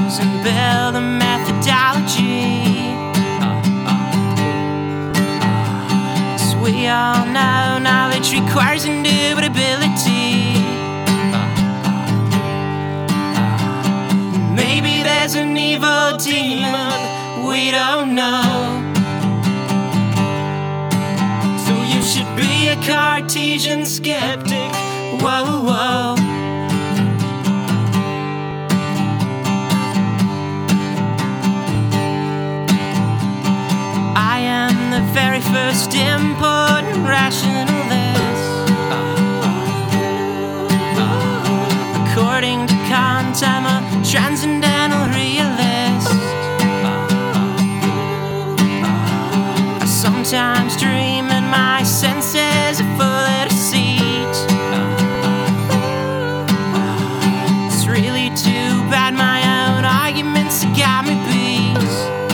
rules and build a methodology. 'Cause we all know knowledge requires indubitability. Maybe there's an evil demon we don't know. So you should be a Cartesian skeptic. Whoa, whoa. I am the very first important rationalist. According to Kant, I'm a transcendental realist. I sometimes dream and my senses are full of deceit. It's really too bad my own arguments got me beat.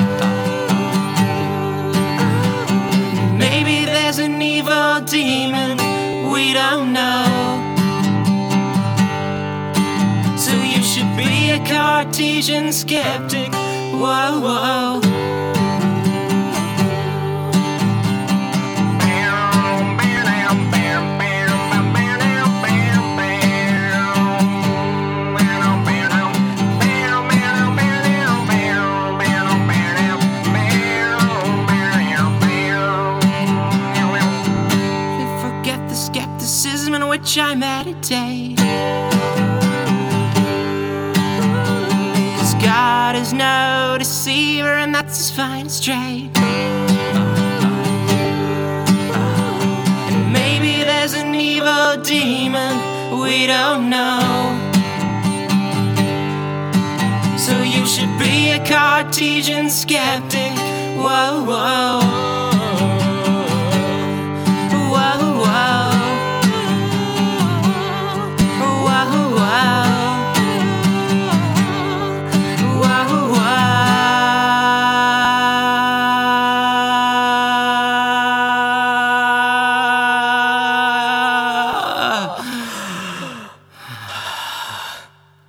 Maybe there's an evil demon we don't know. So you should be a Cartesian skeptic. Whoa, whoa. Forget the skepticism in which I meditate. God is no deceiver, and that's his finest trait. And maybe there's an evil demon we don't know. So you should be a Cartesian skeptic. Whoa, whoa.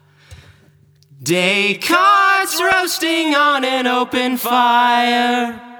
Descartes roasting on an open fire.